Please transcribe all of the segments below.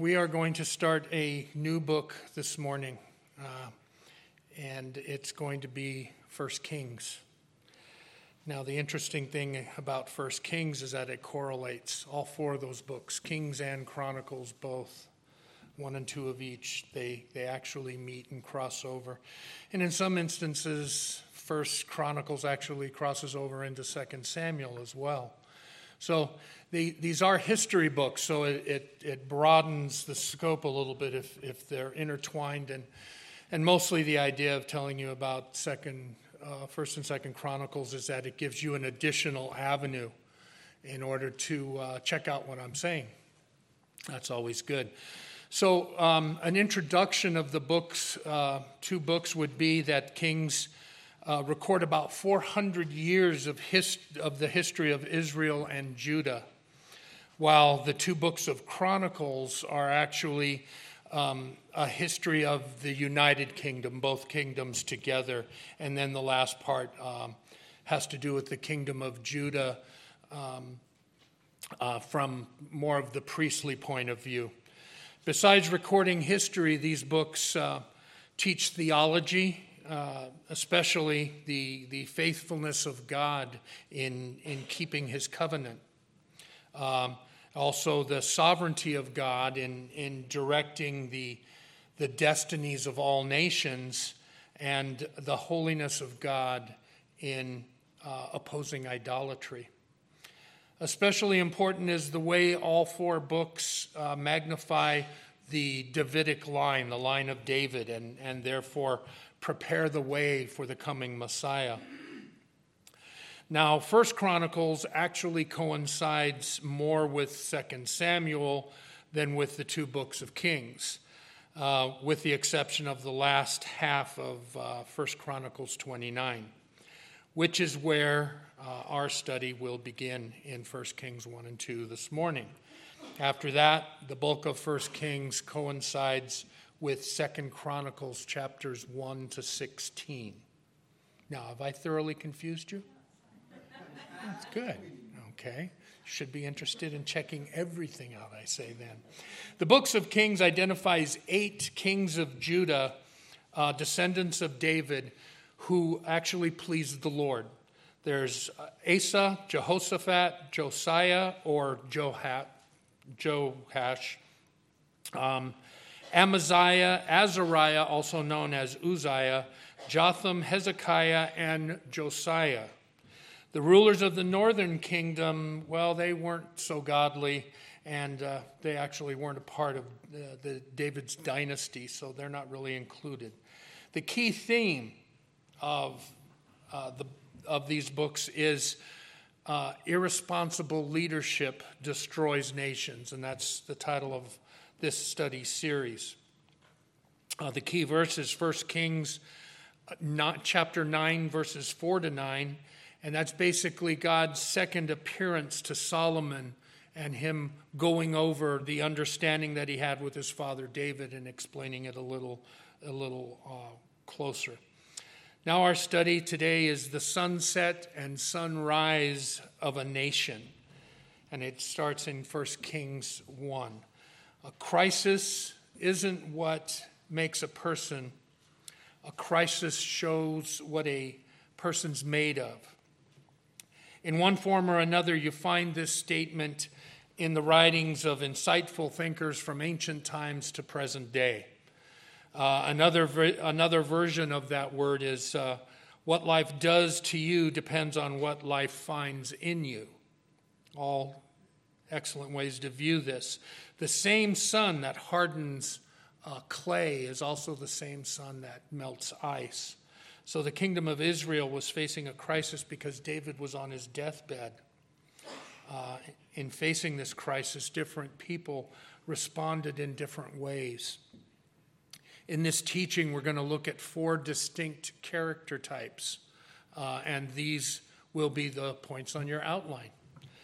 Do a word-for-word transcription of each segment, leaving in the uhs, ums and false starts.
We are going to start a new book this morning, uh, and it's going to be First Kings. Now, the interesting thing about First Kings is that it correlates all four of those books, Kings and Chronicles both, one and two of each. They they actually meet and cross over. And in some instances, First Chronicles actually crosses over into Second Samuel as well. So the, these are history books, so it, it, it broadens the scope a little bit if, if they're intertwined. And, and mostly the idea of telling you about Second, uh, First and Second Chronicles is that it gives you an additional avenue in order to uh, check out what I'm saying. That's always good. So um, an introduction of the books, uh, two books would be that Kings Uh, record about four hundred years of, hist- of the history of Israel and Judah, while the two books of Chronicles are actually um, a history of the United Kingdom, both kingdoms together. And then the last part um, has to do with the kingdom of Judah um, uh, from more of the priestly point of view. Besides recording history, these books uh, teach theology, Uh, especially the the faithfulness of God in in keeping his covenant. Um, also the sovereignty of God in, in directing the the destinies of all nations, and the holiness of God in uh, opposing idolatry. Especially important is the way all four books uh, magnify the Davidic line, the line of David, and, and therefore prepare the way for the coming Messiah. Now, First Chronicles actually coincides more with Second Samuel than with the two books of Kings, uh, with the exception of the last half of uh, First Chronicles twenty-nine, which is where uh, our study will begin in First Kings one and two this morning. After that, the bulk of First Kings coincides with Second Chronicles chapters one to sixteen. Now, have I thoroughly confused you? That's good. Okay. Should be interested in checking everything out I say then. The books of Kings identifies eight kings of Judah, uh, descendants of David, who actually pleased the Lord. There's Asa, Jehoshaphat, Josiah, or Johat, Joash, um, Amaziah, Azariah, also known as Uzziah, Jotham, Hezekiah, and Josiah. The rulers of the northern kingdom, well, they weren't so godly, and uh, they actually weren't a part of the, the David's dynasty, so they're not really included. The key theme of uh, the of these books is uh, irresponsible leadership destroys nations, and that's the title of this study series. Uh, the key verse is First Kings not, chapter nine, verses four to nine, and that's basically God's second appearance to Solomon and him going over the understanding that he had with his father David and explaining it a little, a little uh, closer. Now our study today is the sunset and sunrise of a nation, and it starts in First Kings one. A crisis isn't what makes a person. A crisis shows what a person's made of. In one form or another, you find this statement in the writings of insightful thinkers from ancient times to present day. Uh, another another version of that word is, uh, what life does to you depends on what life finds in you. All excellent ways to view this. The same sun that hardens uh, clay is also the same sun that melts ice. So the kingdom of Israel was facing a crisis because David was on his deathbed. Uh, in facing this crisis, different people responded in different ways. In this teaching, we're going to look at four distinct character types, uh, and these will be the points on your outline.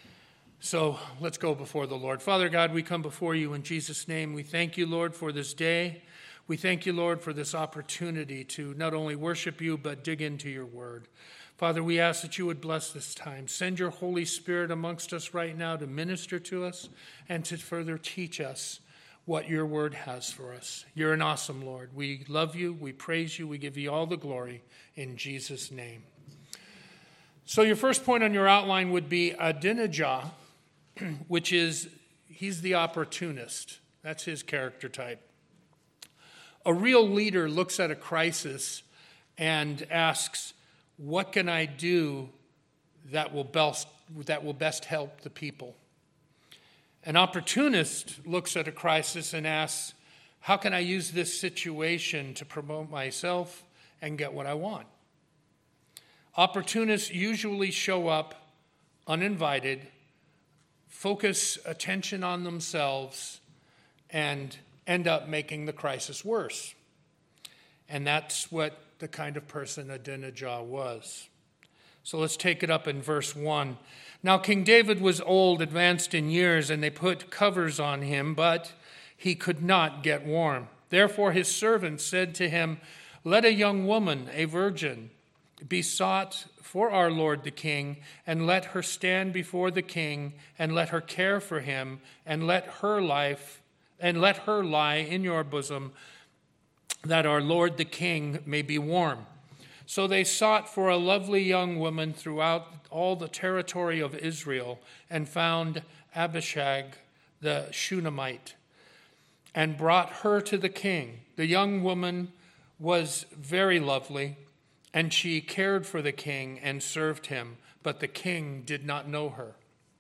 So let's go before the Lord. Father God, we come before you in Jesus' name. We thank you, Lord, for this day. We thank you, Lord, for this opportunity to not only worship you, but dig into your word. Father, we ask that you would bless this time. Send your Holy Spirit amongst us right now to minister to us and to further teach us what your word has for us. You're an awesome Lord. We love you. We praise you. We give you all the glory in Jesus' name. So your first point on your outline would be Adonijah, which is, he's the opportunist. That's his character type. A real leader looks at a crisis and asks, what can I do that will best, that will best help the people? An opportunist looks at a crisis and asks, how can I use this situation to promote myself and get what I want? Opportunists usually show up uninvited, focus attention on themselves, and end up making the crisis worse. And that's what the kind of person Adonijah was. So let's take it up in verse one. Now King David was old, advanced in years, and they put covers on him, but he could not get warm. Therefore his servants said to him, let a young woman, a virgin, be sought for our lord the king, and let her stand before the king, and let her care for him, and let her life, and let her lie in your bosom, that our lord the king may be warm. So they sought for a lovely young woman throughout all the territory of Israel, and found Abishag the Shunammite, and brought her to the king. The young woman was very lovely, and she cared for the king and served him, but the king did not know her.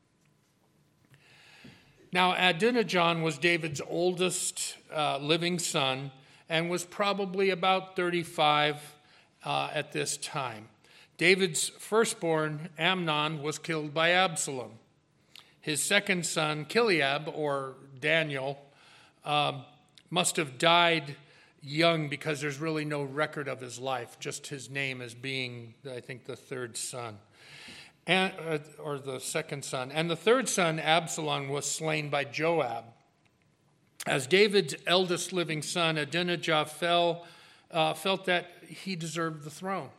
Now Adonijah was David's oldest uh, living son, and was probably about thirty-five uh, at this time. David's firstborn, Amnon, was killed by Absalom. His second son, Chileab, or Daniel, um, must have died young because there's really no record of his life, just his name as being, I think, the third son, and, uh, or the second son. And the third son, Absalom, was slain by Joab. As David's eldest living son, Adonijah fell, uh, felt that he deserved the throne.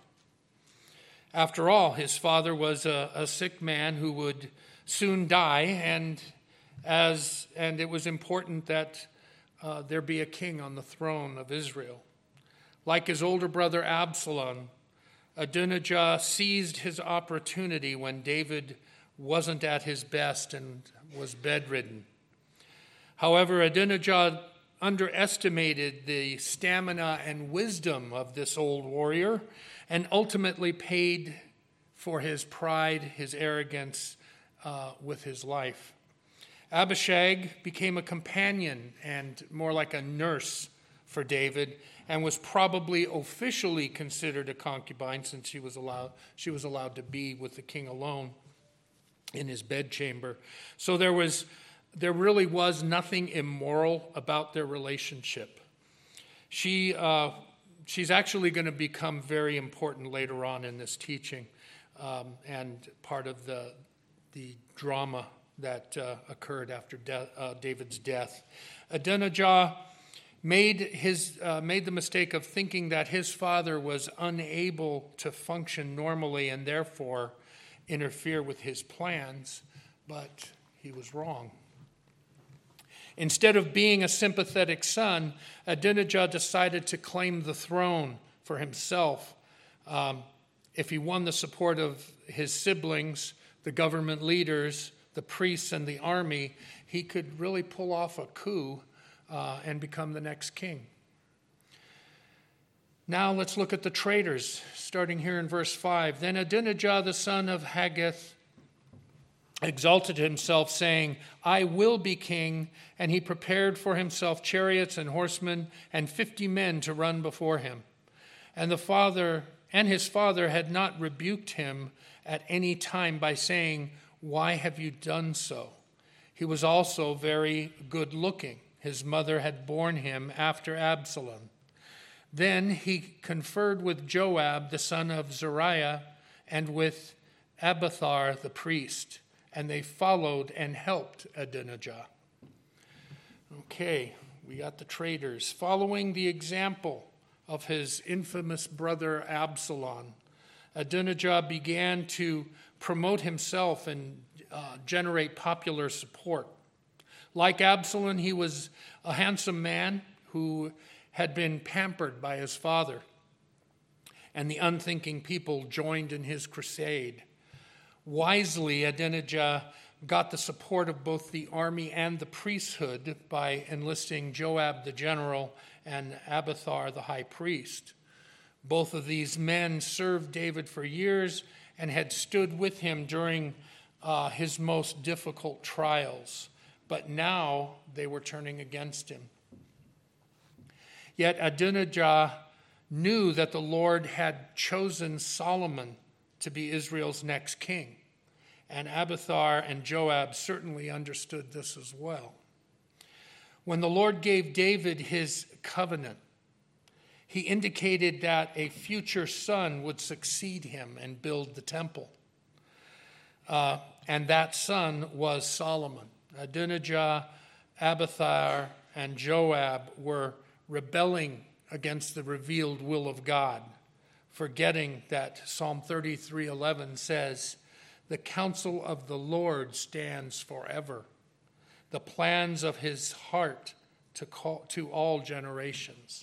After all, his father was a, a sick man who would soon die, and as and it was important that uh, there be a king on the throne of Israel. Like his older brother Absalom, Adonijah seized his opportunity when David wasn't at his best and was bedridden. However, Adonijah underestimated the stamina and wisdom of this old warrior, and ultimately paid for his pride, his arrogance, uh, with his life. Abishag became a companion and more like a nurse for David, and was probably officially considered a concubine since she was allowed, she was allowed to be with the king alone in his bedchamber. So there was, there really was nothing immoral about their relationship. She... Uh, She's actually going to become very important later on in this teaching, um, and part of the the drama that uh, occurred after de- uh, David's death. Adonijah made his uh, made the mistake of thinking that his father was unable to function normally and therefore interfere with his plans, but he was wrong. Instead of being a sympathetic son, Adonijah decided to claim the throne for himself. Um, if he won the support of his siblings, the government leaders, the priests, and the army, he could really pull off a coup uh, and become the next king. Now let's look at the traitors, starting here in verse five. Then Adonijah, the son of Haggith, exalted himself, saying, I will be king, and he prepared for himself chariots and horsemen and fifty men to run before him. And the father and his father had not rebuked him at any time by saying, why have you done so? He was also very good looking. His mother had borne him after Absalom. Then he conferred with Joab, the son of Zeruiah, and with Abiathar the priest, and they followed and helped Adonijah. Okay, we got the traitors. Following the example of his infamous brother Absalom, Adonijah began to promote himself and uh, generate popular support. Like Absalom, he was a handsome man who had been pampered by his father, and the unthinking people joined in his crusade. Wisely, Adonijah got the support of both the army and the priesthood by enlisting Joab the general and Abiathar the high priest. Both of these men served David for years and had stood with him during uh, his most difficult trials, but now they were turning against him. Yet Adonijah knew that the Lord had chosen Solomon to be Israel's next king, and Abiathar and Joab certainly understood this as well. When the Lord gave David his covenant, he indicated that a future son would succeed him and build the temple. Uh, and that son was Solomon. Adonijah, Abiathar, and Joab were rebelling against the revealed will of God, forgetting that Psalm thirty-three eleven says, "The counsel of the Lord stands forever, the plans of his heart to call, to all generations."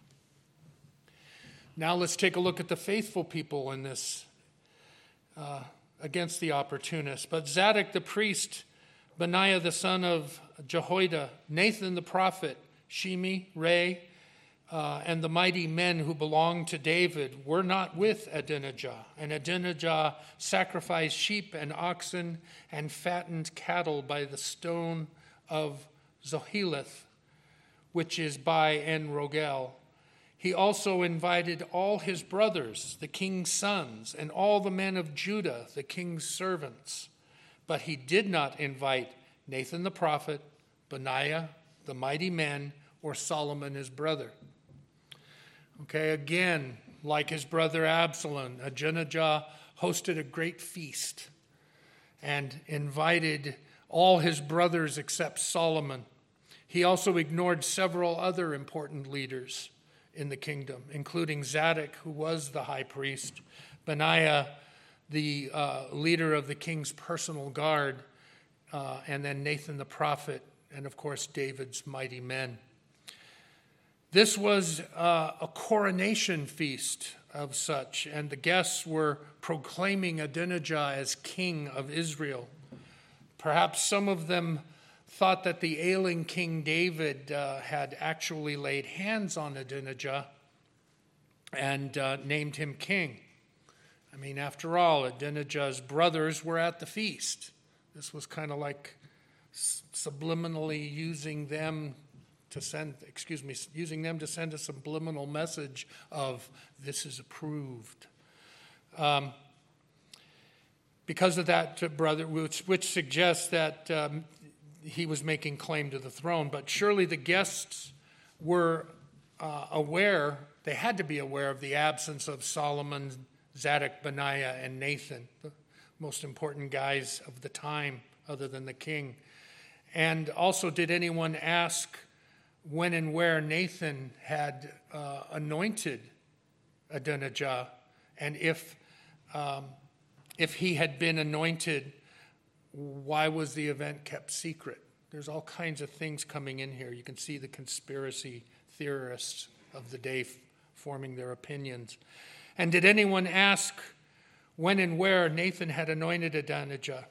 Now let's take a look at the faithful people in this uh, against the opportunists. But Zadok the priest, Benaiah the son of Jehoiada, Nathan the prophet, Shimi, Ray, uh, and the mighty men who belonged to David were not with Adonijah. And Adonijah sacrificed sheep and oxen and fattened cattle by the stone of Zoheleth, which is by En Rogel. He also invited all his brothers, the king's sons, and all the men of Judah, the king's servants. But he did not invite Nathan the prophet, Benaiah, the mighty men, or Solomon his brother. Okay, again, like his brother Absalom, Adonijah hosted a great feast and invited all his brothers except Solomon. He also ignored several other important leaders in the kingdom, including Zadok, who was the high priest, Benaiah, the uh, leader of the king's personal guard, uh, and then Nathan the prophet, and of course David's mighty men. This was uh, a coronation feast of such, and the guests were proclaiming Adonijah as king of Israel. Perhaps some of them thought that the ailing King David uh, had actually laid hands on Adonijah and uh, named him king. I mean, after all, Adonijah's brothers were at the feast. This was kind of like subliminally using them to send, excuse me, using them to send a subliminal message of this is approved. Um, because of that, brother, which, which suggests that um, he was making claim to the throne. But surely the guests were uh, aware, they had to be aware of the absence of Solomon, Zadok, Benaiah, and Nathan, the most important guys of the time other than the king. And also, did anyone ask when and where Nathan had uh, anointed Adonijah, and if um, if he had been anointed, why was the event kept secret? There's all kinds of things coming in here. You can see the conspiracy theorists of the day f- forming their opinions. And did anyone ask when and where Nathan had anointed Adonijah?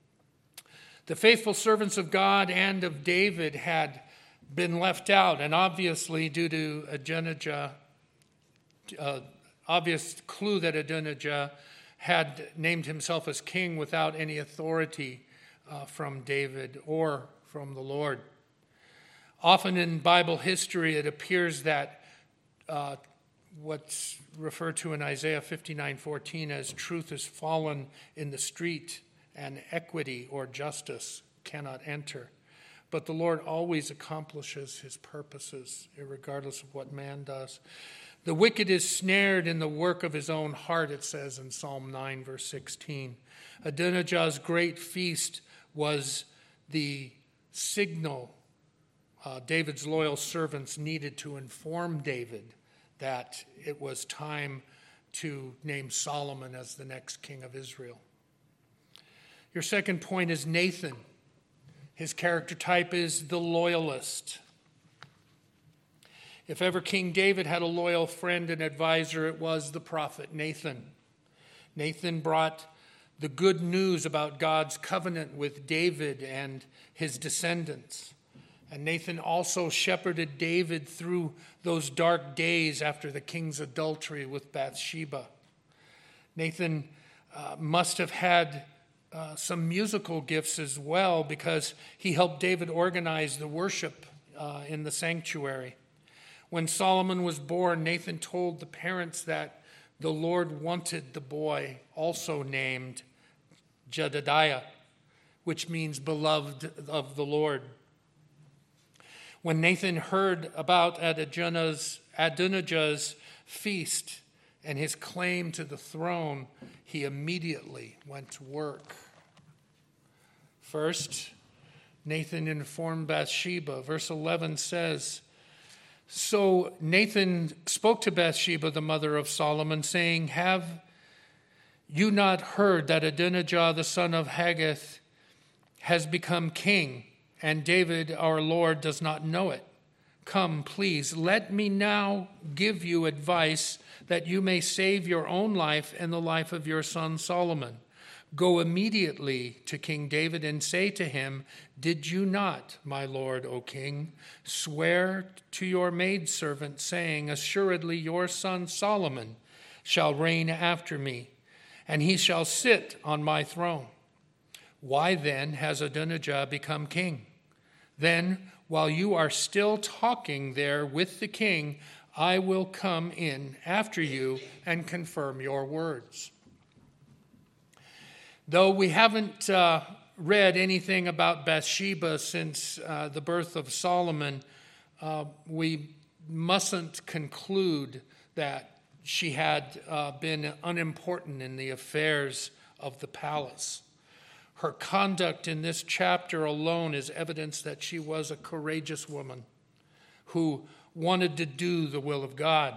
The faithful servants of God and of David had been left out, and obviously due to Adonijah, uh, obvious clue that Adonijah had named himself as king without any authority uh, from David or from the Lord. Often in Bible history, it appears that uh, what's referred to in Isaiah fifty-nine fourteen as truth is fallen in the street and equity or justice cannot enter. But the Lord always accomplishes his purposes, regardless of what man does. The wicked is snared in the work of his own heart, it says in Psalm nine, verse sixteen. Adonijah's great feast was the signal uh, David's loyal servants needed to inform David that it was time to name Solomon as the next king of Israel. Your second point is Nathan. His character type is the loyalist. If ever King David had a loyal friend and advisor, it was the prophet Nathan. Nathan brought the good news about God's covenant with David and his descendants. And Nathan also shepherded David through those dark days after the king's adultery with Bathsheba. Nathan uh, must have had uh, some musical gifts as well, because he helped David organize the worship uh, in the sanctuary. When Solomon was born, Nathan told the parents that the Lord wanted the boy also named Jedediah, which means beloved of the Lord. When Nathan heard about Adonijah's, Adonijah's feast and his claim to the throne, he immediately went to work. First, Nathan informed Bathsheba. Verse eleven says, "So Nathan spoke to Bathsheba, the mother of Solomon, saying, 'Have you not heard that Adonijah, the son of Haggith, has become king, and David, our Lord, does not know it? Come, please, let me now give you advice that you may save your own life and the life of your son Solomon. Go immediately to King David and say to him, did you not, my lord, O king, swear to your maidservant, saying, assuredly your son Solomon shall reign after me, and he shall sit on my throne. Why then has Adonijah become king? Then, while you are still talking there with the king, I will come in after you and confirm your words.'" Though we haven't uh, read anything about Bathsheba since uh, the birth of Solomon, uh, we mustn't conclude that she had uh, been unimportant in the affairs of the palace. Her conduct in this chapter alone is evidence that she was a courageous woman who wanted to do the will of God.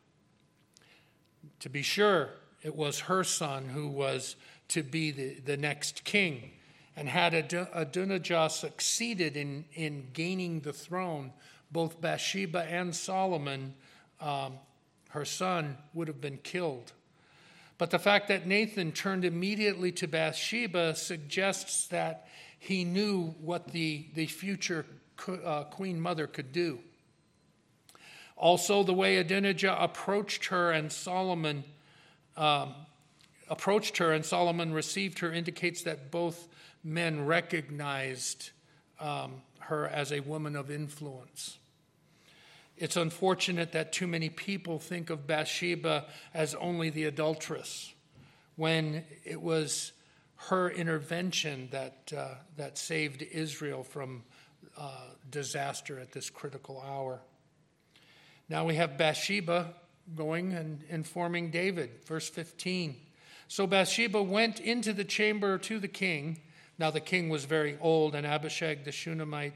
To be sure, it was her son who was to be the, the next king. And had Adonijah succeeded in, in gaining the throne, both Bathsheba and Solomon, um, her son, would have been killed. But the fact that Nathan turned immediately to Bathsheba suggests that he knew what the, the future uh, queen mother could do. Also, the way Adonijah approached her and Solomon um, approached her and Solomon received her indicates that both men recognized um, her as a woman of influence. It's unfortunate that too many people think of Bathsheba as only the adulteress, when it was her intervention that uh, that saved Israel from uh, disaster at this critical hour. Now we have Bathsheba going and informing David. Verse fifteen. So Bathsheba went into the chamber to the king. Now the king was very old, and Abishag the Shunammite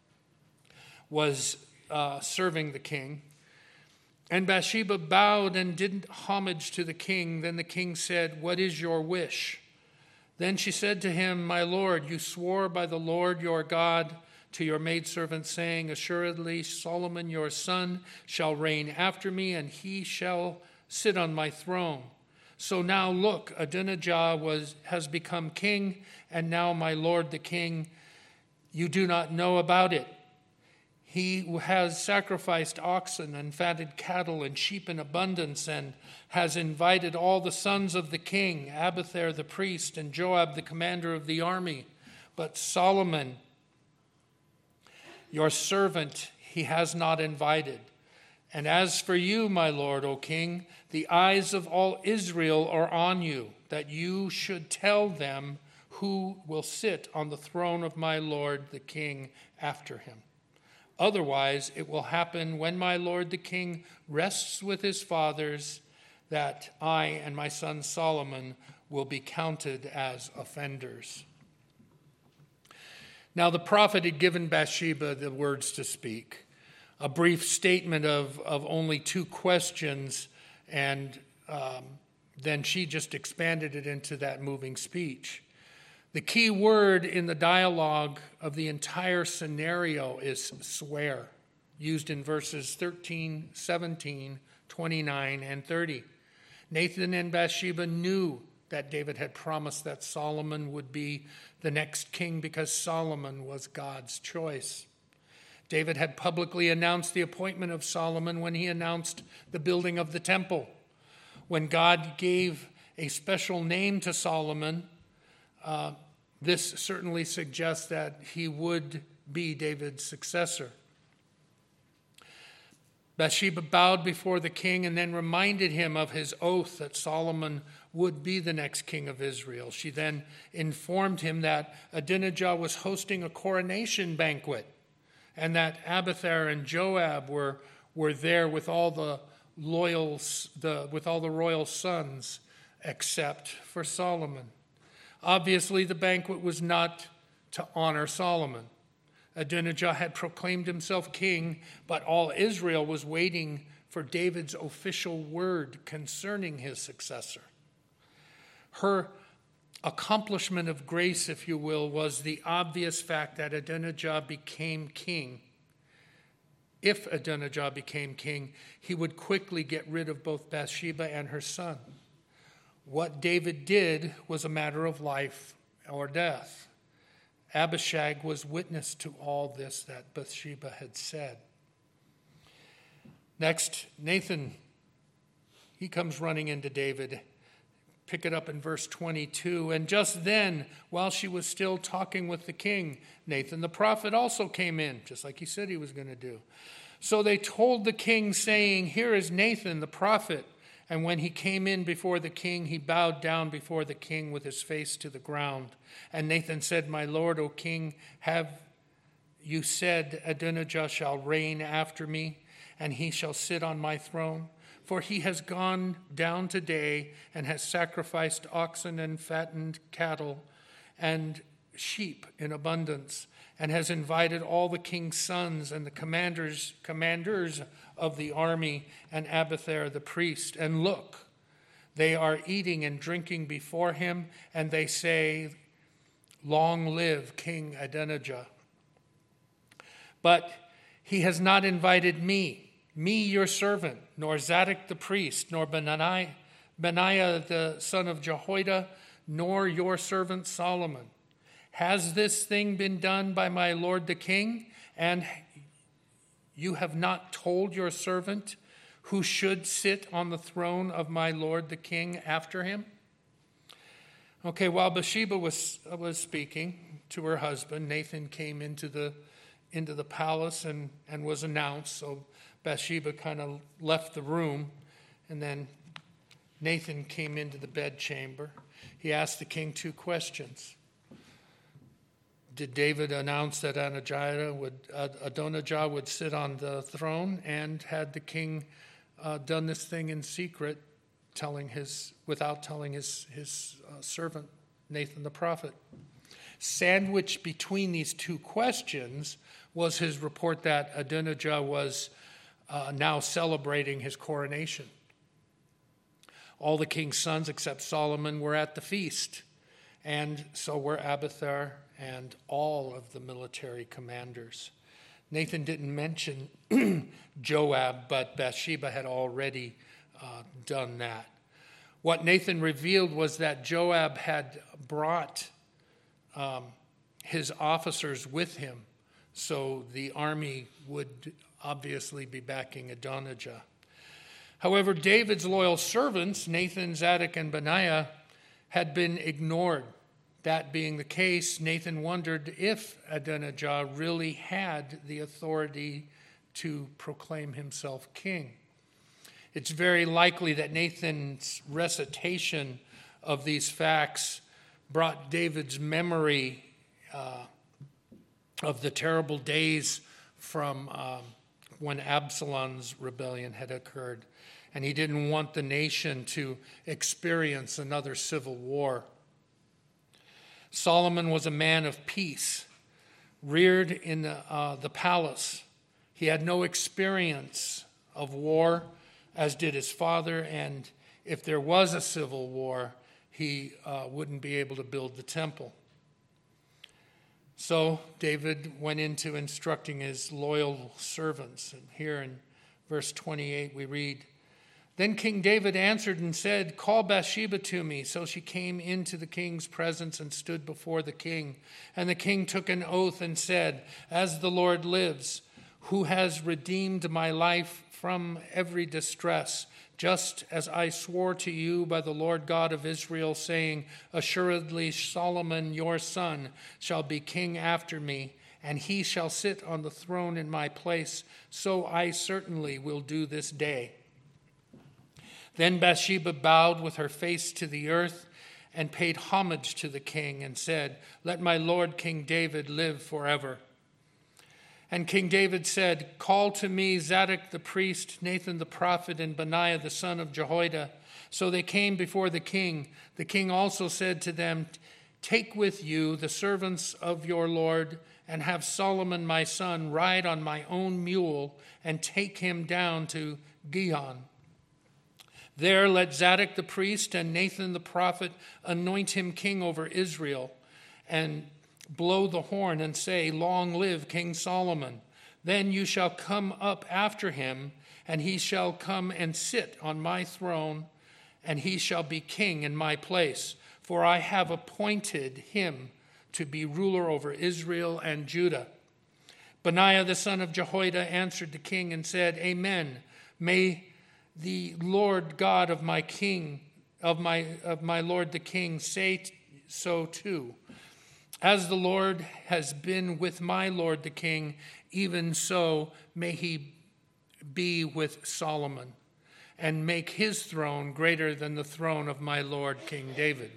was uh, serving the king. And Bathsheba bowed and did homage to the king. Then the king said, "What is your wish?" Then she said to him, "My lord, you swore by the Lord your God to your maidservant, saying, assuredly Solomon your son shall reign after me, and he shall sit on my throne. So now look, Adonijah was, has become king, and now my lord the king, you do not know about it. He has sacrificed oxen and fatted cattle and sheep in abundance, and has invited all the sons of the king, Abiathar the priest and Joab the commander of the army. But Solomon, your servant, he has not invited. And as for you, my lord, O king, the eyes of all Israel are on you, that you should tell them who will sit on the throne of my lord the king after him. Otherwise, it will happen when my lord the king rests with his fathers, that I and my son Solomon will be counted as offenders." Now the prophet had given Bathsheba the words to speak, a brief statement of, of only two questions, and um, then she just expanded it into that moving speech. The key word in the dialogue of the entire scenario is swear, used in verses thirteen, seventeen, twenty-nine, and thirty. Nathan and Bathsheba knew that David had promised that Solomon would be the next king because Solomon was God's choice. David had publicly announced the appointment of Solomon when he announced the building of the temple. When God gave a special name to Solomon, uh, this certainly suggests that he would be David's successor. Bathsheba bowed before the king and then reminded him of his oath that Solomon would be the next king of Israel. She then informed him that Adonijah was hosting a coronation banquet and that Abiathar and Joab were, were there with all the loyal, the, with all the royal sons except for Solomon. Obviously, the banquet was not to honor Solomon. Adonijah had proclaimed himself king, but all Israel was waiting for David's official word concerning his successor. Her accomplishment of grace, if you will, was the obvious fact that Adonijah became king. If Adonijah became king, he would quickly get rid of both Bathsheba and her son. What David did was a matter of life or death. Abishag was witness to all this that Bathsheba had said. Next, Nathan, he comes running into David. Pick it up in verse twenty-two. And just then, while she was still talking with the king, Nathan the prophet also came in, just like he said he was going to do. So they told the king, saying, "Here is Nathan the prophet." And when he came in before the king, he bowed down before the king with his face to the ground. And Nathan said, "My lord, O king, have you said Adonijah shall reign after me, and he shall sit on my throne? For he has gone down today and has sacrificed oxen and fattened cattle and sheep in abundance, and has invited all the king's sons and the commanders, commanders of the army and Abiathar the priest. And look, they are eating and drinking before him, and they say, 'Long live King Adonijah.' But he has not invited me, me your servant, nor Zadok the priest, nor Benaiah, Benaiah the son of Jehoiada, nor your servant Solomon. Has this thing been done by my lord the king? And you have not told your servant who should sit on the throne of my lord the king after him?" Okay, while Bathsheba was, was speaking to her husband, Nathan came into the into the palace and, and was announced. So Bathsheba kind of left the room, and then Nathan came into the bedchamber. He asked the king two questions. Did David announce that Adonijah would, Adonijah would sit on the throne? And had the king uh, done this thing in secret, telling his without telling his, his uh, servant, Nathan the prophet? Sandwiched between these two questions was his report that Adonijah was uh, now celebrating his coronation. All the king's sons except Solomon were at the feast, and so were Abiathar and all of the military commanders. Nathan didn't mention Joab, but Bathsheba had already uh, done that. What Nathan revealed was that Joab had brought um, his officers with him, so the army would obviously be backing Adonijah. However, David's loyal servants, Nathan, Zadok, and Benaiah, had been ignored. That being the case, Nathan wondered if Adonijah really had the authority to proclaim himself king. It's very likely that Nathan's recitation of these facts brought David's memory uh, of the terrible days from um, when Absalom's rebellion had occurred, and he didn't want the nation to experience another civil war. Solomon was a man of peace, reared in the, uh, the palace. He had no experience of war, as did his father, and if there was a civil war, he uh, wouldn't be able to build the temple. So David went into instructing his loyal servants. And here in verse twenty-eight we read, "Then King David answered and said, 'Call Bathsheba to me.' So she came into the king's presence and stood before the king. And the king took an oath and said, 'As the Lord lives, who has redeemed my life from every distress, just as I swore to you by the Lord God of Israel, saying, assuredly Solomon your son shall be king after me, and he shall sit on the throne in my place, so I certainly will do this day.' Then Bathsheba bowed with her face to the earth and paid homage to the king and said, 'Let my lord King David live forever.' And King David said, 'Call to me Zadok the priest, Nathan the prophet, and Benaiah the son of Jehoiada.' So they came before the king. The king also said to them, 'Take with you the servants of your lord, and have Solomon my son ride on my own mule, and take him down to Gihon. There let Zadok the priest and Nathan the prophet anoint him king over Israel, and blow the horn and say, Long live King Solomon. Then you shall come up after him, and he shall come and sit on my throne, and he shall be king in my place. For I have appointed him to be ruler over Israel and Judah.' Benaiah the son of Jehoiada answered the king and said, Amen. May the Lord God of my king, of my of my lord the king, say so too. As the Lord has been with my lord the king, even so may he be with Solomon, and make his throne greater than the throne of my lord King David."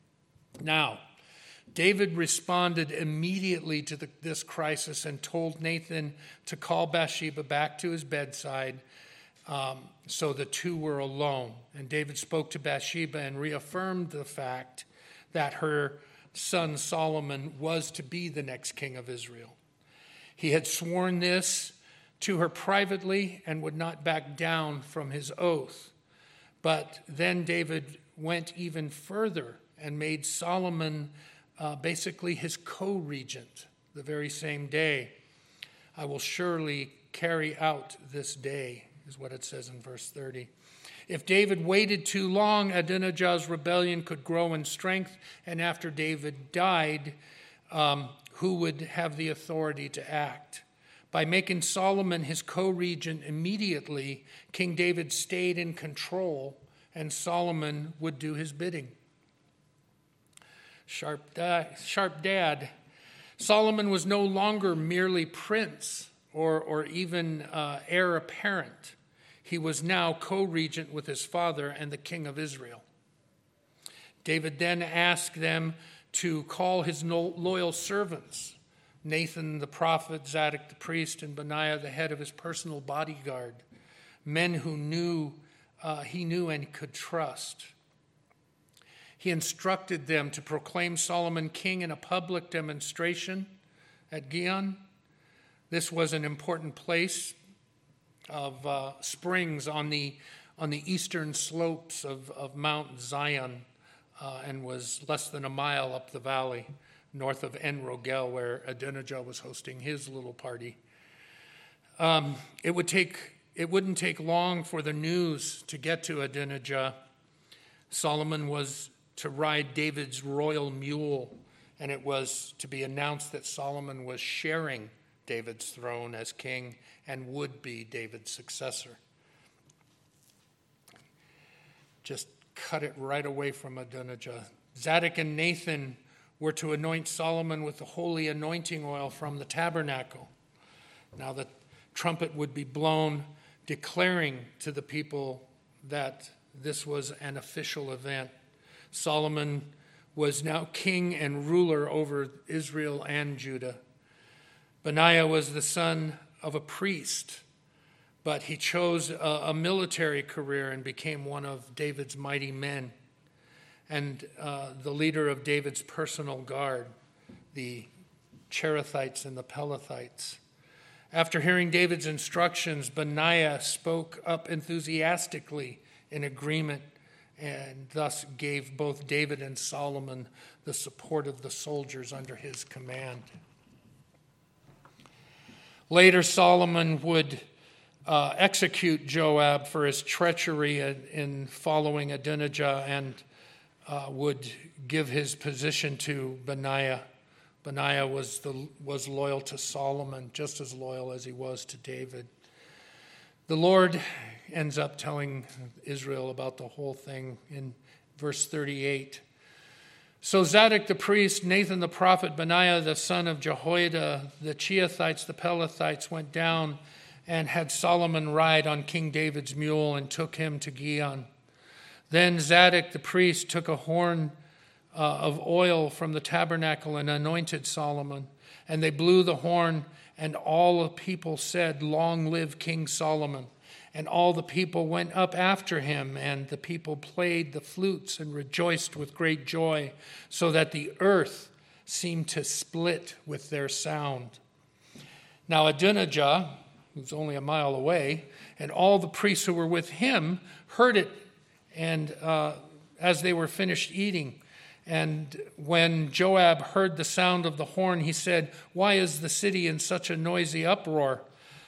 Now, David responded immediately to the, this crisis and told Nathan to call Bathsheba back to his bedside. Um, so the two were alone. And David spoke to Bathsheba and reaffirmed the fact that her son Solomon was to be the next king of Israel. He had sworn this to her privately and would not back down from his oath. But then David went even further and made Solomon uh, basically his co-regent the very same day. "I will surely carry out this day," is what it says in verse thirty. If David waited too long, Adonijah's rebellion could grow in strength, and after David died, um, who would have the authority to act? By making Solomon his co-regent immediately, King David stayed in control, and Solomon would do his bidding. Sharp, da- sharp dad. Solomon was no longer merely prince or, or even uh, heir apparent. He was now co-regent with his father and the king of Israel. David then asked them to call his loyal servants, Nathan the prophet, Zadok the priest, and Benaiah the head of his personal bodyguard, men who knew uh, he knew and could trust. He instructed them to proclaim Solomon king in a public demonstration at Gihon. This was an important place of uh, springs on the on the eastern slopes of, of Mount Zion, uh, and was less than a mile up the valley north of En Rogel, where Adonijah was hosting his little party. Um, it would take it wouldn't take long for the news to get to Adonijah. Solomon was to ride David's royal mule, and it was to be announced that Solomon was sharing David's throne as king and would be David's successor. Just cut it right away from Adonijah. Zadok and Nathan were to anoint Solomon with the holy anointing oil from the tabernacle. Now the trumpet would be blown, declaring to the people that this was an official event. Solomon was now king and ruler over Israel and Judah. Benaiah was the son of a priest, but he chose a, a military career and became one of David's mighty men and uh, the leader of David's personal guard, the Cherethites and the Pelethites. After hearing David's instructions, Benaiah spoke up enthusiastically in agreement and thus gave both David and Solomon the support of the soldiers under his command. Later, Solomon would uh, execute Joab for his treachery in, in following Adonijah and uh, would give his position to Benaiah. Benaiah was, the, was loyal to Solomon, just as loyal as he was to David. The Lord ends up telling Israel about the whole thing in verse thirty-eight. So Zadok the priest, Nathan the prophet, Benaiah the son of Jehoiada, the Cheathites, the Pelethites went down and had Solomon ride on King David's mule and took him to Gihon. Then Zadok the priest took a horn uh, of oil from the tabernacle and anointed Solomon. And they blew the horn, and all the people said, "Long live King Solomon." And all the people went up after him, and the people played the flutes and rejoiced with great joy, so that the earth seemed to split with their sound. Now Adonijah, who's only a mile away, and all the priests who were with him heard it, and uh, as they were finished eating. And when Joab heard the sound of the horn, he said, "Why is the city in such a noisy uproar?"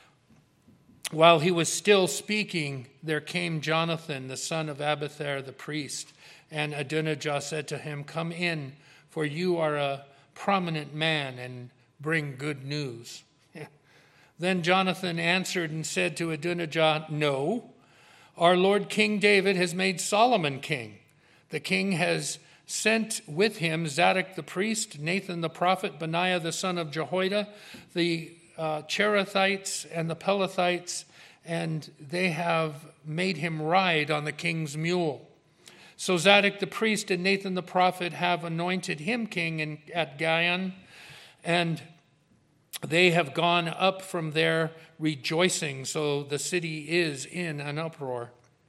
While he was still speaking, there came Jonathan, the son of Abiathar the priest. And Adonijah said to him, "Come in, for you are a prominent man, and bring good news." Then Jonathan answered and said to Adonijah, "No, our Lord King David has made Solomon king. The king has sent with him Zadok the priest, Nathan the prophet, Benaiah the son of Jehoiada, the uh, Cherethites and the Pelethites, and they have made him ride on the king's mule. So Zadok the priest and Nathan the prophet have anointed him king in, at Gihon, and they have gone up from there rejoicing, so the city is in an uproar.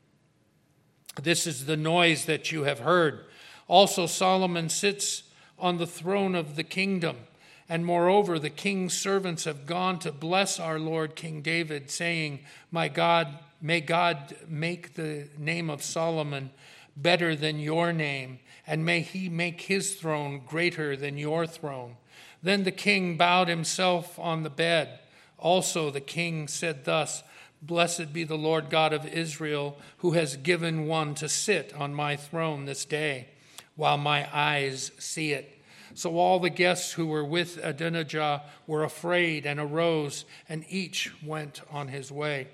This is the noise that you have heard. Also Solomon sits on the throne of the kingdom. And moreover, the king's servants have gone to bless our Lord King David, saying, My God, may God make the name of Solomon better than your name, and may he make his throne greater than your throne. Then the king bowed himself on the bed. Also the king said thus, Blessed be the Lord God of Israel, who has given one to sit on my throne this day, while my eyes see it. So all the guests who were with Adonijah were afraid and arose, and each went on his way.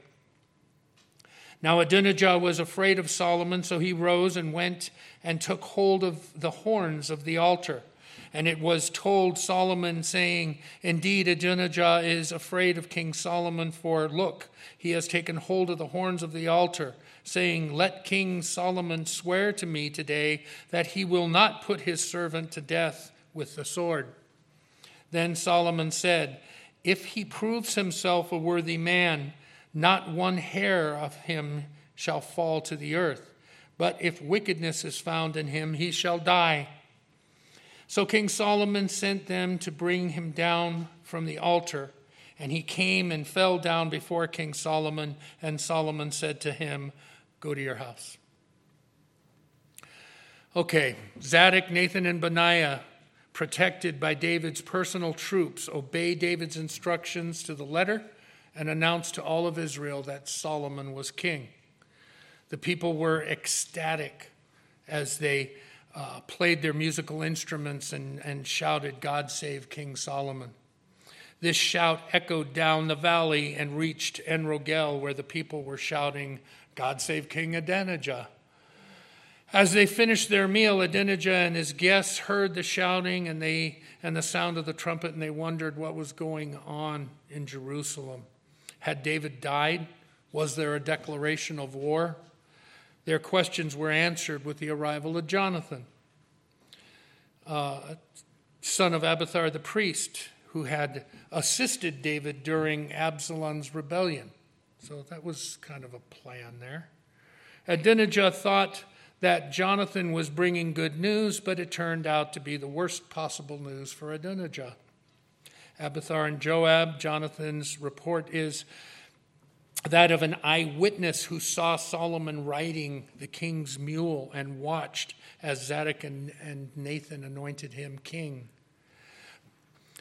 Now Adonijah was afraid of Solomon, so he rose and went and took hold of the horns of the altar. And it was told Solomon, saying, Indeed, Adonijah is afraid of King Solomon, for look, he has taken hold of the horns of the altar, saying, Let King Solomon swear to me today that he will not put his servant to death with the sword. Then Solomon said, If he proves himself a worthy man, not one hair of him shall fall to the earth. But if wickedness is found in him, he shall die. So King Solomon sent them to bring him down from the altar. And he came and fell down before King Solomon. And Solomon said to him, Go to your house. Okay, Zadok, Nathan, and Benaiah, protected by David's personal troops, obey David's instructions to the letter and announce to all of Israel that Solomon was king. The people were ecstatic as they uh, played their musical instruments and, and shouted, God save King Solomon. This shout echoed down the valley and reached En-Rogel, where the people were shouting, God save King Adonijah. As they finished their meal, Adonijah and his guests heard the shouting and they and the sound of the trumpet, and they wondered what was going on in Jerusalem. Had David died? Was there a declaration of war? Their questions were answered with the arrival of Jonathan, uh, son of Abiathar the priest, who had assisted David during Absalom's rebellion. So that was kind of a plan there. Adonijah thought that Jonathan was bringing good news, but it turned out to be the worst possible news for Adonijah. Abiathar and Joab, Jonathan's report is that of an eyewitness who saw Solomon riding the king's mule and watched as Zadok and, and Nathan anointed him king.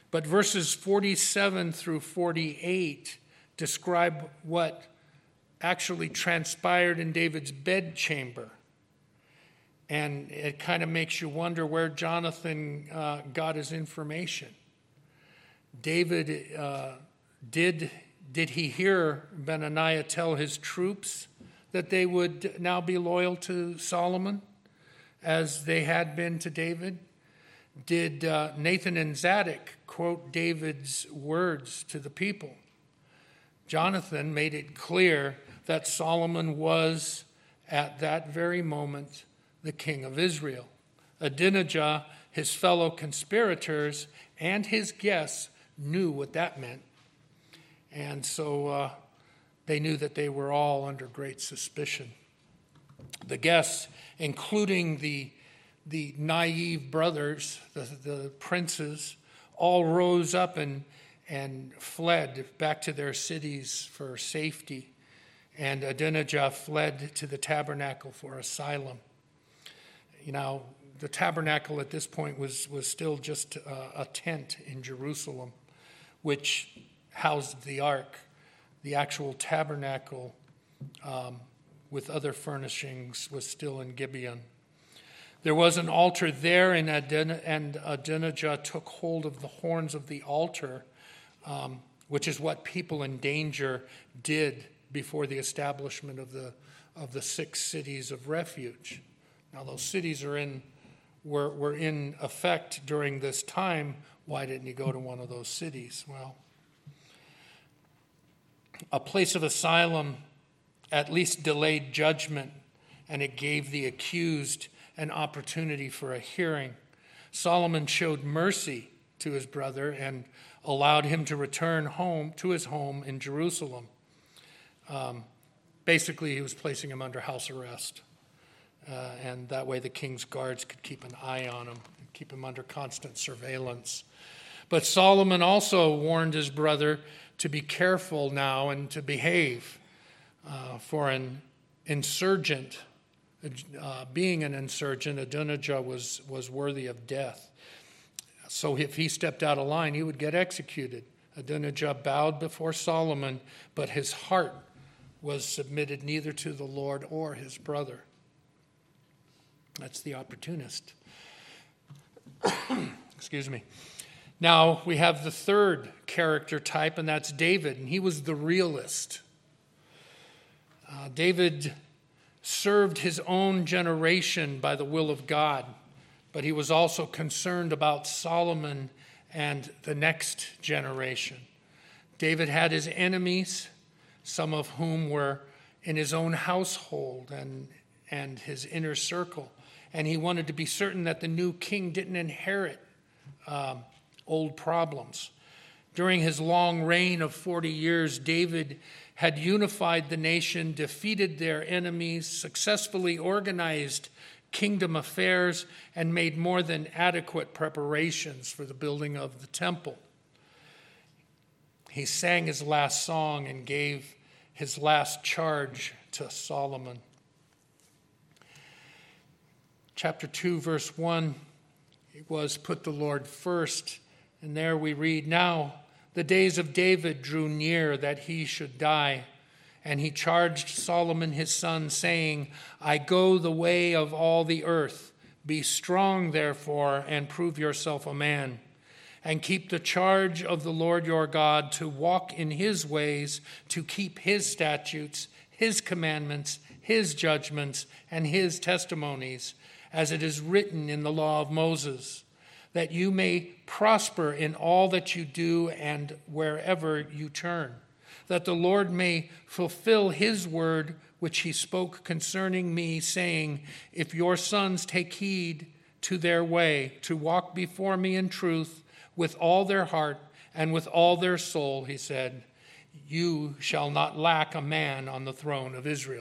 But verses forty-seven through forty-eight describe what actually transpired in David's bedchamber. And it kind of makes you wonder where Jonathan uh, got his information. David, uh, did, did he hear Benaiah tell his troops that they would now be loyal to Solomon as they had been to David? Did uh, Nathan and Zadok quote David's words to the people? Jonathan made it clear that Solomon was, at that very moment, the king of Israel. Adonijah, his fellow conspirators, and his guests knew what that meant. And so uh, they knew that they were all under great suspicion. The guests, including the, the naive brothers, the, the princes, all rose up and, and fled back to their cities for safety. And Adonijah fled to the tabernacle for asylum. You know, the tabernacle at this point was, was still just a, a tent in Jerusalem, which housed the ark. The actual tabernacle um, with other furnishings was still in Gibeon. There was an altar there, and Adon- and Adonijah took hold of the horns of the altar, um, which is what people in danger did before the establishment of the of the six cities of refuge. Now, those cities are in were were in effect during this time. Why didn't he go to one of those cities? Well, a place of asylum at least delayed judgment, and it gave the accused an opportunity for a hearing. Solomon showed mercy to his brother and allowed him to return home to his home in Jerusalem. Um, basically, he was placing him under house arrest. Uh, and that way the king's guards could keep an eye on him, keep him under constant surveillance. But Solomon also warned his brother to be careful now and to behave. Uh, for an insurgent, uh, being an insurgent, Adonijah was, was worthy of death. So if he stepped out of line, he would get executed. Adonijah bowed before Solomon, but his heart was submitted neither to the Lord or his brother. That's the opportunist. Excuse me. Now we have the third character type, and that's David, and he was the realist. Uh, David served his own generation by the will of God, but he was also concerned about Solomon and the next generation. David had his enemies, some of whom were in his own household and, and his inner circle. And he wanted to be certain that the new king didn't inherit um, old problems. During his long reign of forty years, David had unified the nation, defeated their enemies, successfully organized kingdom affairs, and made more than adequate preparations for the building of the temple. He sang his last song and gave his last charge to Solomon. Chapter two, verse one, it was put the Lord first. And there we read, "Now the days of David drew near that he should die. And he charged Solomon his son, saying, I go the way of all the earth. Be strong, therefore, and prove yourself a man. And keep the charge of the Lord your God, to walk in his ways, to keep his statutes, his commandments, his judgments, and his testimonies, as it is written in the law of Moses, that you may prosper in all that you do and wherever you turn, that the Lord may fulfill his word which he spoke concerning me, saying, if your sons take heed to their way, to walk before me in truth with all their heart and with all their soul, he said, you shall not lack a man on the throne of Israel."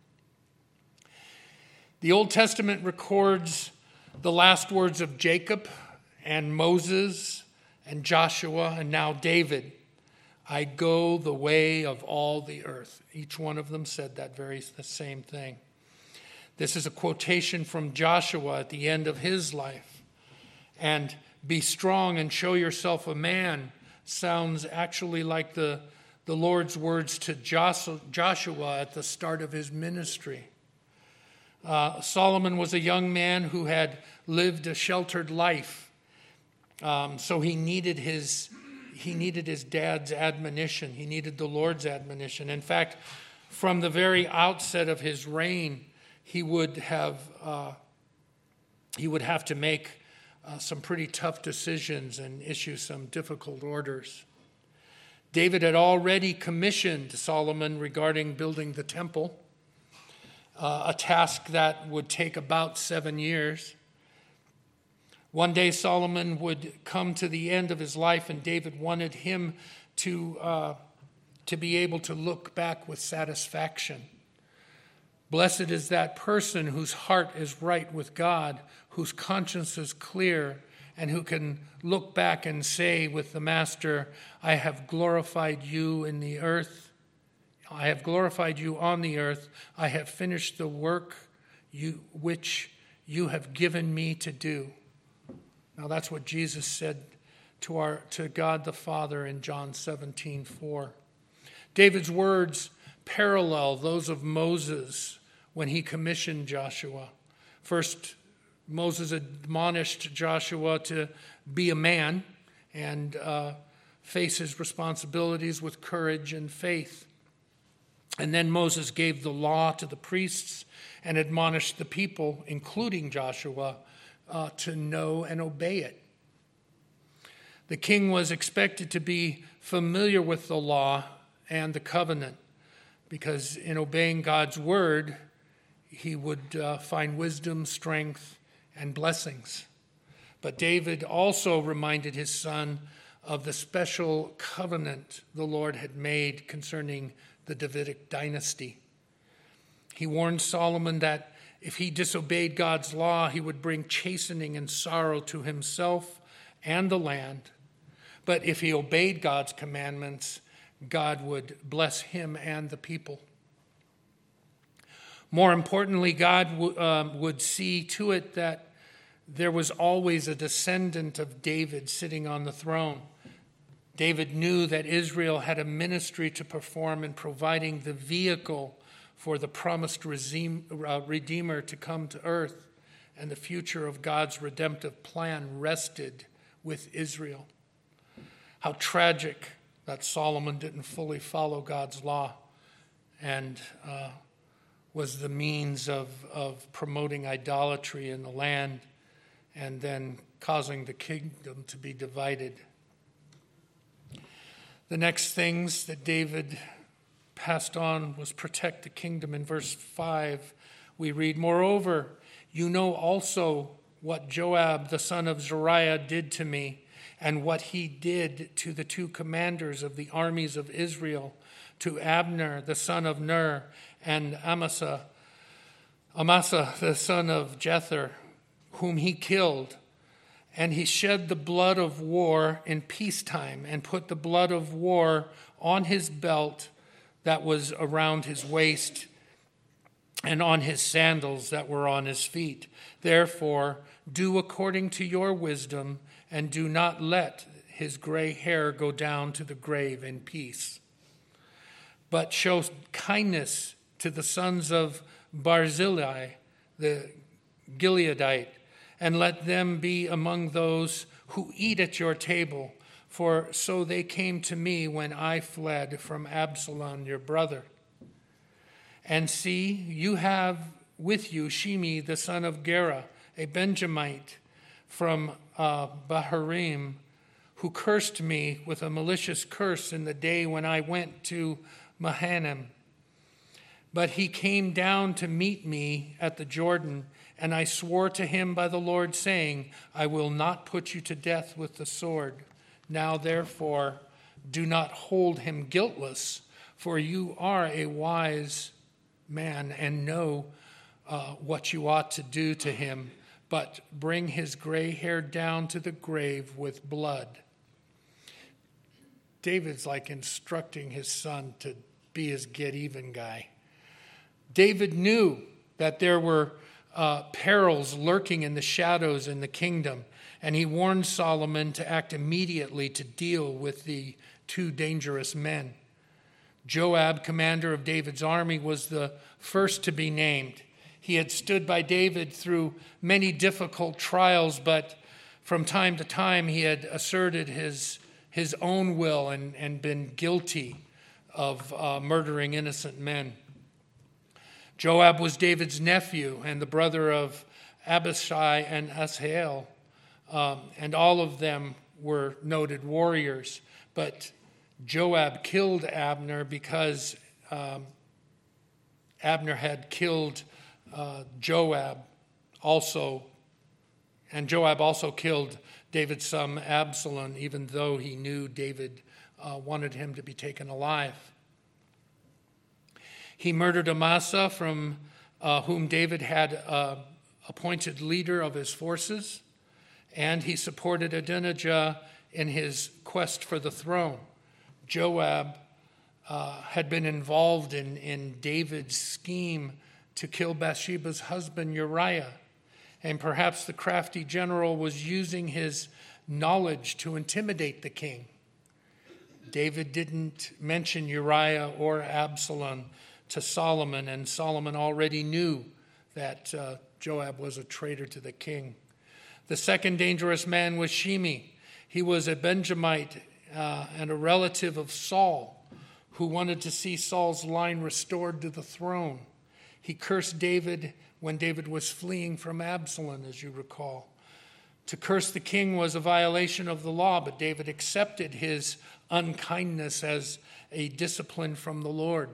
The Old Testament records the last words of Jacob and Moses and Joshua and now David. I go the way of all the earth. Each one of them said that very the same thing. This is a quotation from Joshua at the end of his life. And be strong and show yourself a man sounds actually like the, the Lord's words to Joshua at the start of his ministry. Uh, Solomon was a young man who had lived a sheltered life, um, so he needed his he needed his dad's admonition. He needed the Lord's admonition. In fact, from the very outset of his reign, he would have uh, he would have to make uh, some pretty tough decisions and issue some difficult orders. David had already commissioned Solomon regarding building the temple, uh, a task that would take about seven years. One day Solomon would come to the end of his life, and David wanted him to, uh, to be able to look back with satisfaction. Blessed is that person whose heart is right with God, whose conscience is clear, and who can look back and say with the Master, I have glorified you in the earth. I have glorified you on the earth. I have finished the work you, which you have given me to do. Now that's what Jesus said to our to God the Father in John seventeen four. David's words parallel those of Moses when he commissioned Joshua. First, Moses admonished Joshua to be a man and uh, face his responsibilities with courage and faith. And then Moses gave the law to the priests and admonished the people, including Joshua, uh, to know and obey it. The king was expected to be familiar with the law and the covenant, because in obeying God's word, he would uh, find wisdom, strength, and blessings. But David also reminded his son of the special covenant the Lord had made concerning the Davidic dynasty. He warned Solomon that if he disobeyed God's law, he would bring chastening and sorrow to himself and the land. But if he obeyed God's commandments, God would bless him and the people. More importantly, God w- um, would see to it that there was always a descendant of David sitting on the throne. David knew that Israel had a ministry to perform in providing the vehicle for the promised Redeemer to come to earth, and the future of God's redemptive plan rested with Israel. How tragic that Solomon didn't fully follow God's law and uh, was the means of, of promoting idolatry in the land and then causing the kingdom to be divided. The next things that David passed on was protect the kingdom. In verse five, we read, Moreover, you know also what Joab, the son of Zeruiah, did to me, and what he did to the two commanders of the armies of Israel, to Abner, the son of Ner, and Amasa, Amasa, the son of Jether, whom he killed. And he shed the blood of war in peacetime, and put the blood of war on his belt that was around his waist, and on his sandals that were on his feet. Therefore, do according to your wisdom, and do not let his gray hair go down to the grave in peace. But show kindness to the sons of Barzillai, the Gileadite, and let them be among those who eat at your table, for so they came to me when I fled from Absalom your brother. And see, you have with you Shimi the son of Gera, a Benjamite from uh, Bahurim, who cursed me with a malicious curse in the day when I went to Mahanaim. But he came down to meet me at the Jordan, and I swore to him by the Lord, saying, I will not put you to death with the sword. Now, therefore, do not hold him guiltless, for you are a wise man and know uh, what you ought to do to him, but bring his gray hair down to the grave with blood. David's like instructing his son to be his get-even guy. David knew that there were uh, perils lurking in the shadows in the kingdom, and he warned Solomon to act immediately to deal with the two dangerous men. Joab, commander of David's army, was the first to be named. He had stood by David through many difficult trials, but from time to time he had asserted his, his own will and, and been guilty of uh, murdering innocent men. Joab was David's nephew and the brother of Abishai and Asahel, um, and all of them were noted warriors. But Joab killed Abner because um, Abner had killed uh, Joab also, and Joab also killed David's son Absalom, even though he knew David uh, wanted him to be taken alive. He murdered Amasa, from uh, whom David had uh, appointed leader of his forces, and he supported Adonijah in his quest for the throne. Joab uh, had been involved in, in David's scheme to kill Bathsheba's husband Uriah, and perhaps the crafty general was using his knowledge to intimidate the king. David didn't mention Uriah or Absalom to Solomon, and Solomon already knew that uh, Joab was a traitor to the king. The second dangerous man was Shimei. He was a Benjamite uh, and a relative of Saul, who wanted to see Saul's line restored to the throne. He cursed David when David was fleeing from Absalom, as you recall. To curse the king was a violation of the law, but David accepted his unkindness as a discipline from the Lord.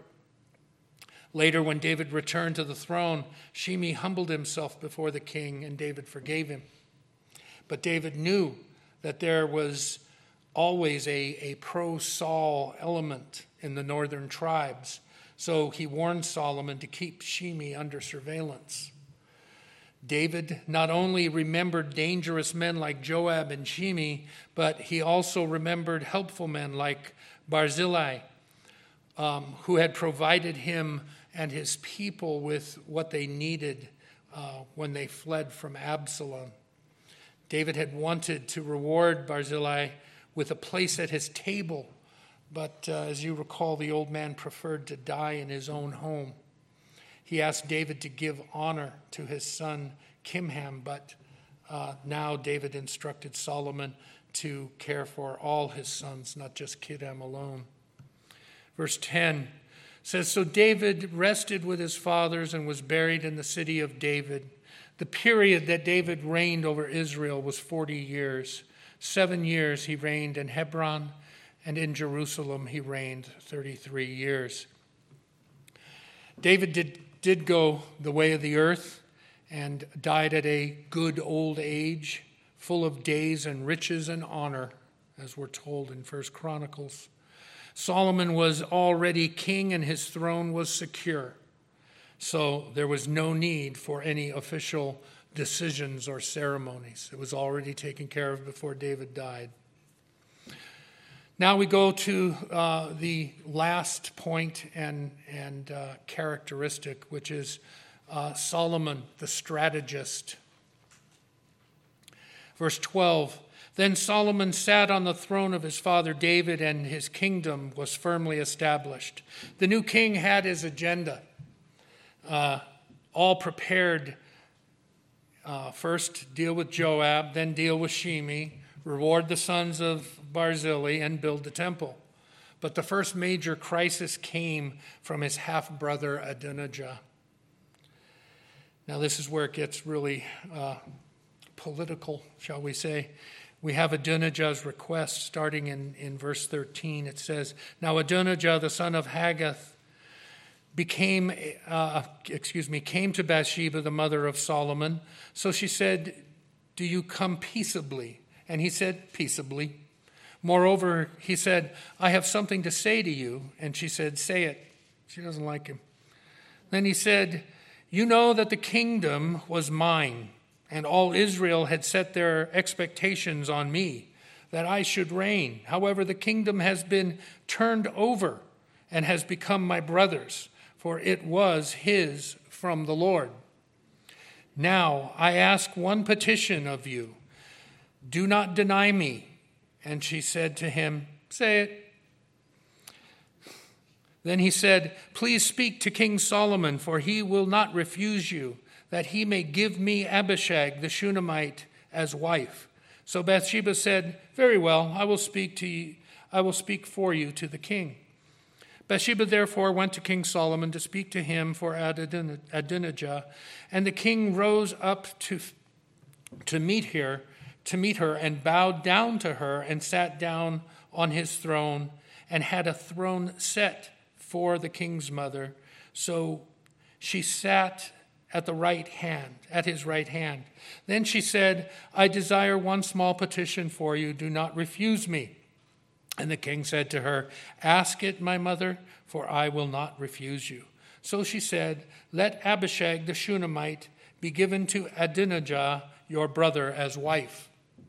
Later, when David returned to the throne, Shimei humbled himself before the king, and David forgave him. But David knew that there was always a, a pro-Saul element in the northern tribes, so he warned Solomon to keep Shimei under surveillance. David not only remembered dangerous men like Joab and Shimei, but he also remembered helpful men like Barzillai, um, who had provided him and his people with what they needed uh, when they fled from Absalom. David had wanted to reward Barzillai with a place at his table, but uh, as you recall, the old man preferred to die in his own home. He asked David to give honor to his son Kimham, but uh, now David instructed Solomon to care for all his sons, not just Kidam alone. Verse ten says, "So David rested with his fathers and was buried in the city of David. The period that David reigned over Israel was forty years. Seven years he reigned in Hebron, and in Jerusalem he reigned thirty-three years." David did, did go the way of the earth and died at a good old age, full of days and riches and honor, as we're told in First Chronicles. Solomon was already king and his throne was secure. So there was no need for any official decisions or ceremonies. It was already taken care of before David died. Now we go to uh, the last point and, and uh, characteristic, which is uh, Solomon, the strategist. Verse twelve, "Then Solomon sat on the throne of his father David, and his kingdom was firmly established." The new king had his agenda uh, all prepared. Uh, first, deal with Joab, then deal with Shimei, reward the sons of Barzillai, and build the temple. But the first major crisis came from his half-brother Adonijah. Now this is where it gets really uh, political, shall we say. We have Adonijah's request starting in, in verse thirteen. It says, "Now Adonijah, the son of Haggith, became, uh, excuse me, came to Bathsheba, the mother of Solomon. So she said, 'Do you come peaceably?' And he said, 'Peaceably.' Moreover, he said, 'I have something to say to you.' And she said, 'Say it.' She doesn't like him. Then he said, 'You know that the kingdom was mine, and all Israel had set their expectations on me, that I should reign. However, the kingdom has been turned over and has become my brother's, for it was his from the Lord. Now I ask one petition of you, "Do not deny me." And she said to him, "Say it." Then he said, "Please speak to King Solomon, for he will not refuse you, that he may give me Abishag the Shunammite as wife." So Bathsheba said, "Very well, I will speak to you, I will speak for you to the king." Bathsheba therefore went to King Solomon to speak to him for Adonijah, and the king rose up to, to meet her, to meet her, and bowed down to her, and sat down on his throne, and had a throne set for the king's mother. So she sat at the right hand, at his right hand. Then she said, "I desire one small petition for you. Do not refuse me." And the king said to her, "Ask it, my mother, for I will not refuse you." So she said, "Let Abishag the Shunammite be given to Adonijah, your brother, as wife."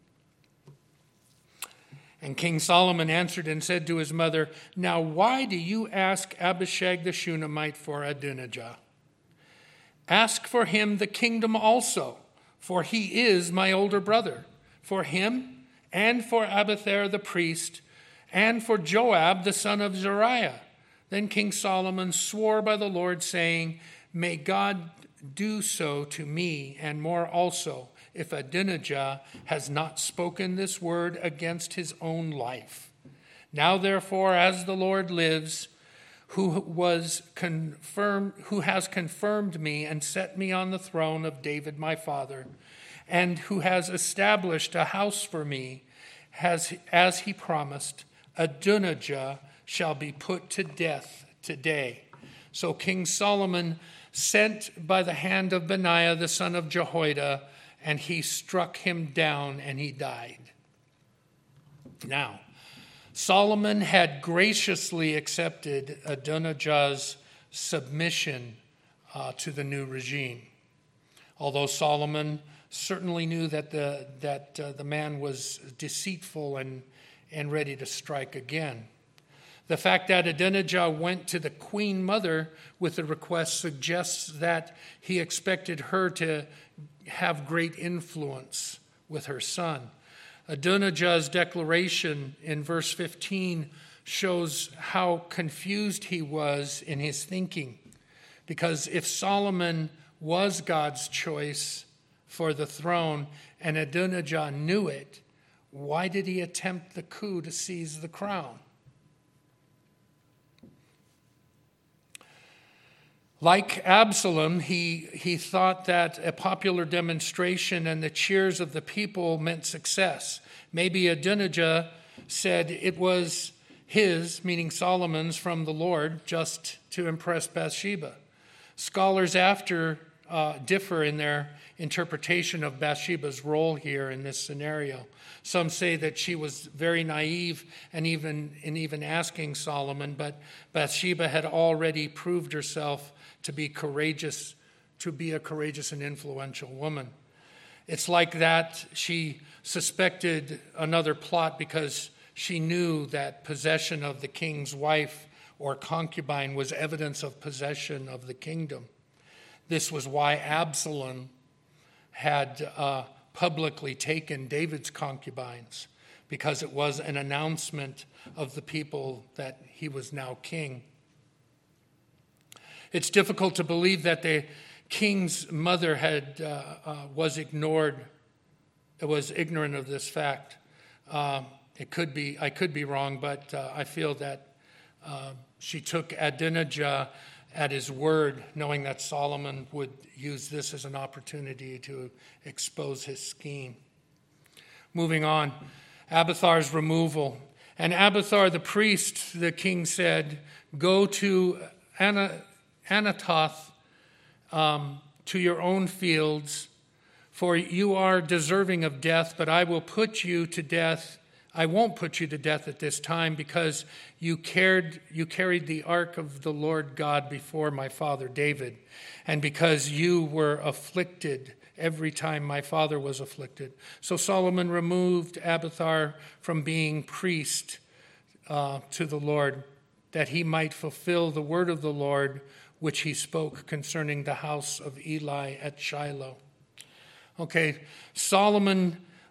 And King Solomon answered and said to his mother, "Now why do you ask Abishag the Shunammite for Adonijah? Ask for him the kingdom also, for he is my older brother. For him and for Abiathar the priest and for Joab the son of Zeruiah." Then King Solomon swore by the Lord, saying, "May God do so to me and more also, if Adonijah has not spoken this word against his own life. Now therefore, as the Lord lives, who was confirmed, who has confirmed me and set me on the throne of David my father, and who has established a house for me, has, as he promised, Adonijah shall be put to death today." So King Solomon sent by the hand of Benaiah the son of Jehoiada, and he struck him down, and he died. Now, Solomon had graciously accepted Adonijah's submission uh, to the new regime. Although Solomon certainly knew that the that uh, the man was deceitful and, and ready to strike again. The fact that Adonijah went to the queen mother with the request suggests that he expected her to have great influence with her son. Adonijah's declaration in verse fifteen shows how confused he was in his thinking. Because if Solomon was God's choice for the throne and Adonijah knew it, why did he attempt the coup to seize the crown? Like Absalom, he, he thought that a popular demonstration and the cheers of the people meant success. Maybe Adonijah said it was his, meaning Solomon's, from the Lord, just to impress Bathsheba. Scholars after uh, differ in their interpretation of Bathsheba's role here in this scenario. Some say that she was very naive and even in even asking Solomon, but Bathsheba had already proved herself to be courageous, to be a courageous and influential woman. It's like that she suspected another plot because she knew that possession of the king's wife or concubine was evidence of possession of the kingdom. This was why Absalom had uh, publicly taken David's concubines, because it was an announcement of the people that he was now king. It's difficult to believe that the king's mother had uh, uh, was ignored, was ignorant of this fact. Um, it could be, I could be wrong, but uh, I feel that uh, she took Adonijah at his word, knowing that Solomon would use this as an opportunity to expose his scheme. Moving on, Abiathar's removal. And Abiathar the priest, the king said, "Go to Anna, Anathoth, um, to your own fields, for you are deserving of death, but I will put you to death. I won't put you to death at this time, because you cared, you carried the ark of the Lord God before my father David, and because you were afflicted every time my father was afflicted." So Solomon removed Abiathar from being priest uh, to the Lord, that he might fulfill the word of the Lord, which he spoke concerning the house of Eli at Shiloh. Okay, Solomon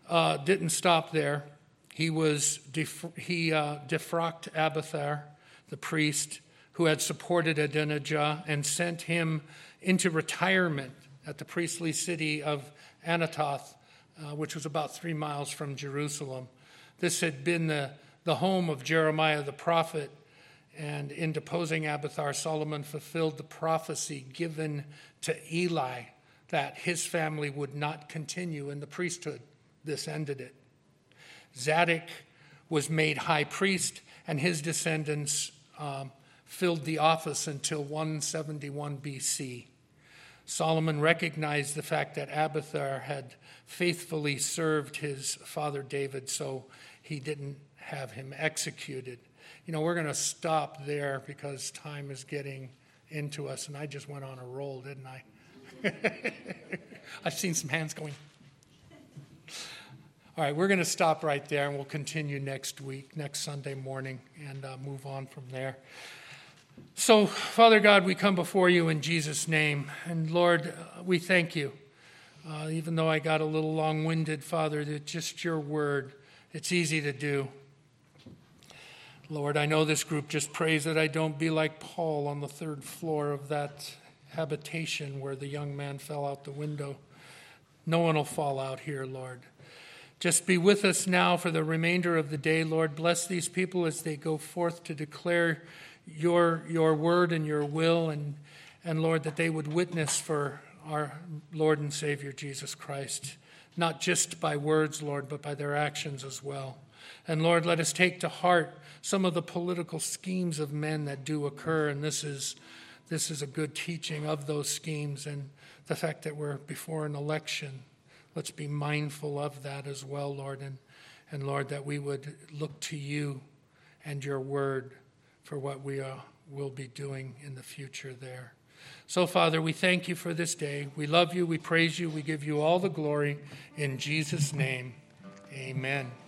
uh, didn't stop there. He was def- he uh, defrocked Abiathar, the priest, who had supported Adonijah, and sent him into retirement at the priestly city of Anathoth, uh, which was about three miles from Jerusalem. This had been the, the home of Jeremiah the prophet, and in deposing Abiathar, Solomon fulfilled the prophecy given to Eli that his family would not continue in the priesthood. This ended it. Zadok was made high priest, and his descendants um, filled the office until one seventy-one B C. Solomon recognized the fact that Abiathar had faithfully served his father David, so he didn't have him executed. You know, we're going to stop there because time is getting into us, and I just went on a roll, didn't I? I've seen some hands going. All right, we're going to stop right there, and we'll continue next week, next Sunday morning, and uh, move on from there. So, Father God, we come before you in Jesus' name, and Lord, uh, we thank you. Uh, even though I got a little long-winded, Father, that just your word, it's easy to do. Lord, I know this group just prays that I don't be like Paul on the third floor of that habitation where the young man fell out the window. No one will fall out here, Lord. Just be with us now for the remainder of the day, Lord. Bless these people as they go forth to declare your your word and your will, and, and Lord, that they would witness for our Lord and Savior Jesus Christ, not just by words, Lord, but by their actions as well. And Lord, let us take to heart some of the political schemes of men that do occur, and this is this is a good teaching of those schemes and the fact that we're before an election. Let's be mindful of that as well, Lord, and, and Lord, that we would look to you and your word for what we uh, will be doing in the future there. So, Father, we thank you for this day. We love you, we praise you, we give you all the glory. In Jesus' name, amen.